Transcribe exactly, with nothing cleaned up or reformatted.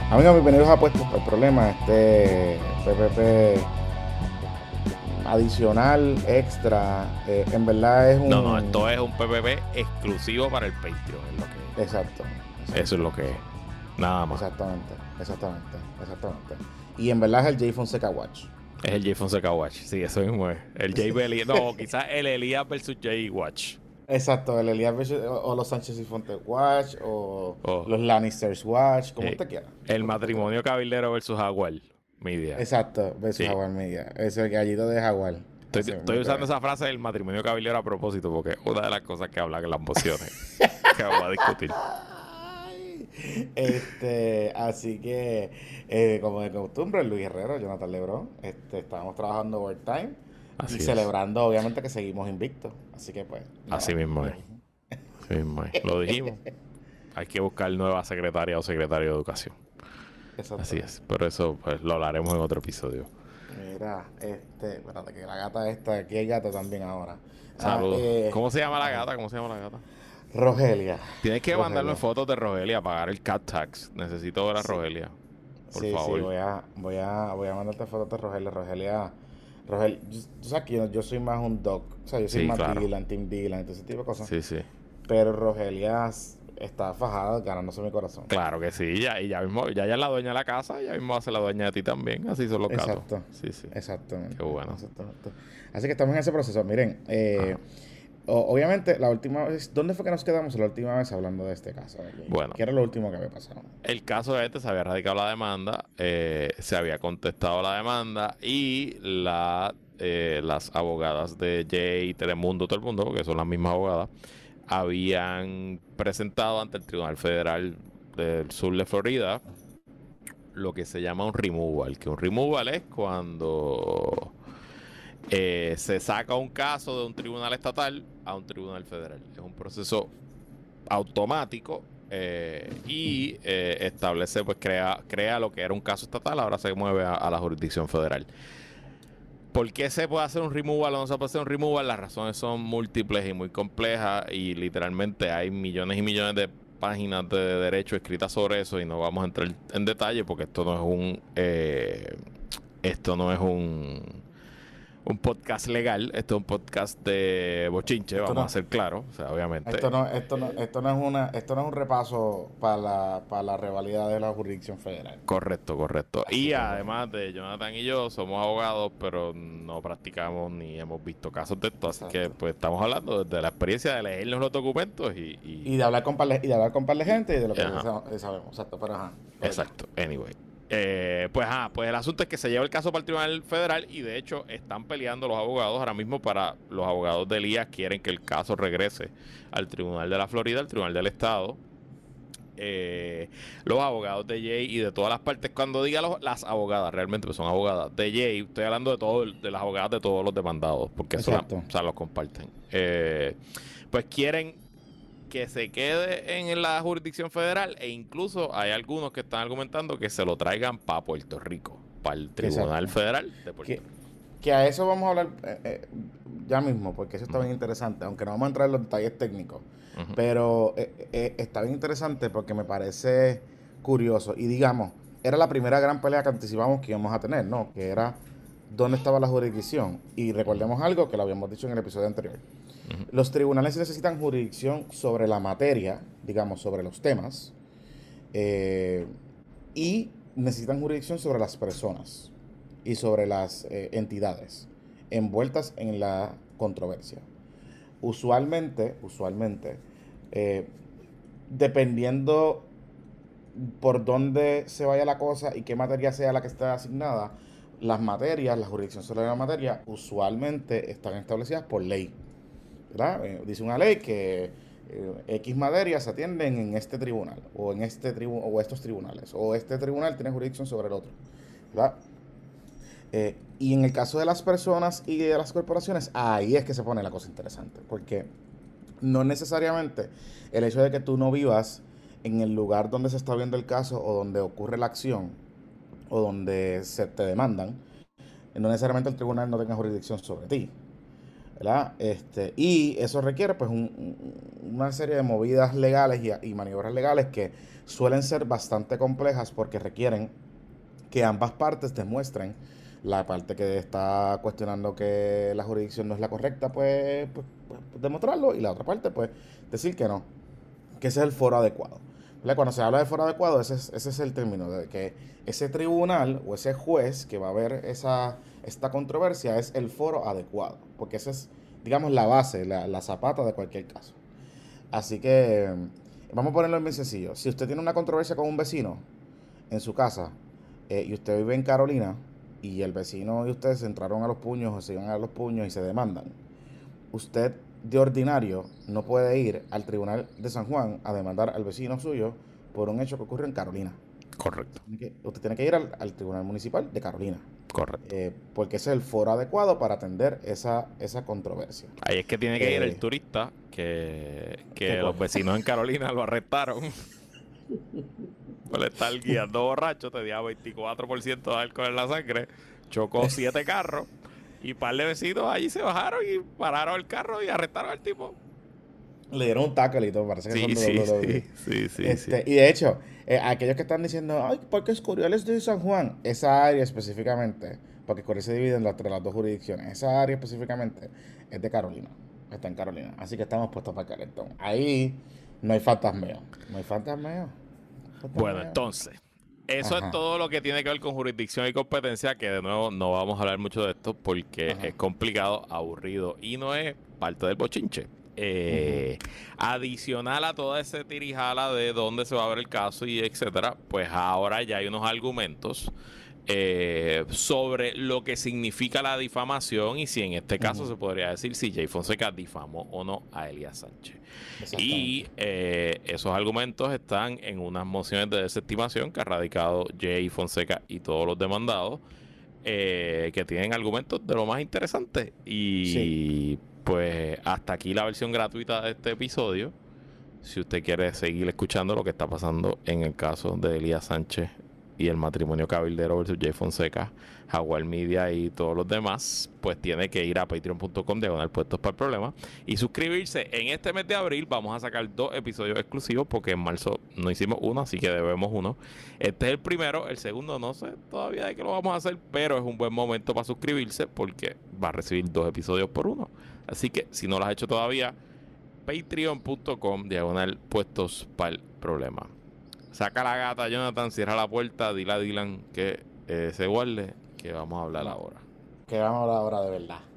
Amigos, bienvenidos a Puestos. El problema, este P P P adicional, extra, eh, en verdad es un... No, no, esto es un P P P exclusivo para el Patreon, es lo que Exacto, exacto. Eso es lo que es. Nada más. Exactamente, exactamente, exactamente. Y en verdad es el Jay Fonseca Watch. Es el Jay Fonseca Watch, sí, eso mismo es. El Jay Belly, no, quizás el Elías versus Jay Watch. Exacto, el Elías versus- o, o los Sánchez y Fonte Watch, o Oh, los Lannisters Watch, como eh, usted quiera. el Como usted quiera. matrimonio cabildero versus Jaguar Media. Exacto, versus Sí. Jaguar Media. Es el gallito de Jaguar. Estoy, Así estoy mismo usando que- esa frase del matrimonio cabildero a propósito porque es una de las cosas que hablan en las mociones que vamos a discutir. Ay, Este, así que, eh, como de costumbre, Luis Herrero, Jonathan Lebrón, este, estábamos trabajando overtime Así y es. celebrando, obviamente, que seguimos invictos. Así que, pues. nada. Así mismo es. Así mismo es. Lo dijimos. Hay que buscar nueva secretaria o secretario de educación. Exacto. Así es. Pero eso pues lo hablaremos en otro episodio. Mira, este, espérate, que la gata esta, aquí hay gata también ahora. Ah, Saludos. eh, ¿Cómo se llama la gata? ¿Cómo se llama la gata? Rogelia. Tienes que Rogelia. mandarme fotos de Rogelia, pagar el cat tax. Necesito ver a Sí. Rogelia. Por sí, favor. sí, voy a, voy a, voy a mandarte fotos de Rogelia. Rogelia, Rogel, yo- tú sabes que yo, yo soy más un dog, o sea, yo soy Sí, más claro. Dylan, Team Dylan, todo ese tipo de cosas. Sí, sí. Pero Rogelia s- está fajada, ganándose mi corazón. Claro que sí. Ya, y ya mismo, ya ella es la dueña de la casa, ya mismo va a ser la dueña de ti también. Así son los gatos. Exacto. Sí, sí. Exactamente. Qué bueno. Exactamente. Así que estamos en ese proceso. Miren, eh, o- obviamente, la última vez, ¿dónde fue que nos quedamos la última vez hablando de este caso? Oye? Bueno. ¿Qué era lo último que había pasado? El caso de este se había radicado la demanda, eh, se había contestado la demanda y la, eh, las abogadas de Jay, Telemundo, todo el mundo, porque son las mismas abogadas, habían presentado ante el Tribunal Federal del Sur de Florida lo que se llama un removal, que un removal es cuando eh, se saca un caso de un tribunal estatal a un tribunal federal. Es un proceso automático eh, y eh, establece, pues crea, crea lo que era un caso estatal, ahora se mueve a, a la jurisdicción federal. ¿Por qué se puede hacer un removal o no se puede hacer un removal? Las razones son múltiples y muy complejas y literalmente hay millones y millones de páginas de derecho escritas sobre eso y no vamos a entrar en detalle porque esto no es un eh, esto no es un un podcast legal, esto es un podcast de bochinche, Esto vamos no- a ser claros, o sea, obviamente. Esto no, esto no, esto no es una, esto no es un repaso para la, para la rivalidad de la jurisdicción federal. Correcto, correcto. Así Y que, además de Jonathan y yo somos abogados, pero no practicamos ni hemos visto casos de esto, así Exacto. que pues estamos hablando desde la experiencia de leernos los documentos y... y- Y de hablar con par de, y de hablar con par de gente y de lo que Ajá. sa- sabemos. Exacto, pero ajá. Exacto, anyway. Eh, pues ah, pues el asunto es que se lleva el caso para el Tribunal Federal y de hecho están peleando los abogados ahora mismo para los abogados de Elías quieren que el caso regrese al Tribunal de la Florida, al Tribunal del Estado. Eh, los abogados de Jay y de todas las partes, cuando diga los, las abogadas, realmente pues son abogadas de Jay, estoy hablando de todo, de las abogadas de todos los demandados, porque eso la- Exacto. o sea, los comparten. Eh, pues quieren que se quede en la jurisdicción federal e incluso hay algunos que están argumentando que se lo traigan para Puerto Rico, para el Tribunal Exacto. Federal de Puerto Que, Rico. que a eso vamos a hablar eh, eh, ya mismo, porque eso está bien interesante, aunque no vamos a entrar en los detalles técnicos. Ujú. Pero eh, eh, está bien interesante porque me parece curioso. Y digamos, era la primera gran pelea que anticipamos que íbamos a tener, ¿no? Que era dónde estaba la jurisdicción. Y recordemos algo que lo habíamos dicho en el episodio anterior. Ujú. Los tribunales necesitan jurisdicción sobre la materia, digamos, sobre los temas, eh, y necesitan jurisdicción sobre las personas y sobre las eh, entidades envueltas en la controversia. Usualmente, usualmente, eh, dependiendo por dónde se vaya la cosa y qué materia sea la que esté asignada, las materias, la jurisdicción sobre la materia, usualmente están establecidas por ley. ¿Verdad? Eh, dice una ley que eh, X materias se atienden en este tribunal, o en este tribu o estos tribunales, o este tribunal tiene jurisdicción sobre el otro. ¿Verdad? Eh, y en el caso de las personas y de las corporaciones, ahí es que se pone la cosa interesante, porque no necesariamente el hecho de que tú no vivas en el lugar donde se está viendo el caso o donde ocurre la acción o donde se te demandan, no necesariamente el tribunal no tenga jurisdicción sobre ti. ¿verdad? Este, y eso requiere pues un- un- una serie de movidas legales y, y maniobras legales que suelen ser bastante complejas porque requieren que ambas partes demuestren, la parte que está cuestionando que la jurisdicción no es la correcta, pues, pues, pues, demostrarlo, y la otra parte, pues, decir que no, que ese es el foro adecuado. ¿Vale? Cuando se habla de foro adecuado, ese es, ese es el término, de que ese tribunal o ese juez que va a ver esa, esta controversia es el foro adecuado, porque esa es, digamos, la base, la, la zapata de cualquier caso. Así que, vamos a ponerlo en bien sencillo. Si usted tiene una controversia con un vecino en su casa, eh, y usted vive en Carolina, y el vecino y usted se entraron a los puños o se iban a los puños y se demandan, usted de ordinario no puede ir al tribunal de San Juan a demandar al vecino suyo por un hecho que ocurre en Carolina. Correcto, Tiene que- Usted tiene que ir al, al tribunal municipal de Carolina, correcto. eh, porque ese es el foro adecuado para atender esa, esa controversia. Ahí es que tiene que ir el Eh, turista que, ¿Qué que los cosa? vecinos en Carolina lo arrestaron por estar guiando borracho, tenía veinticuatro por ciento de alcohol en la sangre, chocó siete carros y un par de vecinos allí se bajaron y pararon el carro y arrestaron al tipo. Le dieron un tackle y todo, parece que son Sí, de sí, W W E. sí, sí, sí, sí. Este, y de hecho, eh, aquellos que están diciendo, ay, ¿por qué Escorial es de San Juan? Esa área específicamente, porque Escorial se divide entre las dos jurisdicciones, esa área específicamente es de Carolina, está en Carolina. Así que estamos puestos para Calentón. Ahí no hay fantasmeo, no hay fantasmeo. Bueno, fantasmeo. entonces, eso es Ajá, todo lo que tiene que ver con jurisdicción y competencia, que de nuevo no vamos a hablar mucho de esto porque ajá. es complicado, aburrido y no es parte del bochinche. Ujú, Eh, adicional a toda ese tirijala de dónde se va a ver el caso y etcétera, pues ahora ya hay unos argumentos eh, sobre lo que significa la difamación y si en este caso ujú. se podría decir si Jay Fonseca difamó o no a Elías Sánchez. Y Exactamente. eh, esos argumentos están en unas mociones de desestimación que ha radicado Jay Fonseca y todos los demandados, eh, que tienen argumentos de lo más interesante. Sí. Y pues hasta aquí la versión gratuita de este episodio. Si usted quiere seguir escuchando lo que está pasando en el caso de Elías Sánchez y el matrimonio cabildero versus Jay Fonseca, Jaguar Media y todos los demás, pues tiene que ir a patreon punto com diagonal puestos para el problema y suscribirse. En este mes de abril vamos a sacar dos episodios exclusivos porque en marzo no hicimos uno, así que debemos uno. Este es el primero, el segundo no sé todavía de qué lo vamos a hacer, pero es un buen momento para suscribirse porque va a recibir dos episodios por uno. Así que si no lo has hecho todavía, patreon punto com diagonal puestos para el problema. Saca la gata, Jonathan, cierra la puerta, dile a Dylan que eh, se guarde, que vamos a hablar No, ahora. que vamos a hablar ahora de verdad.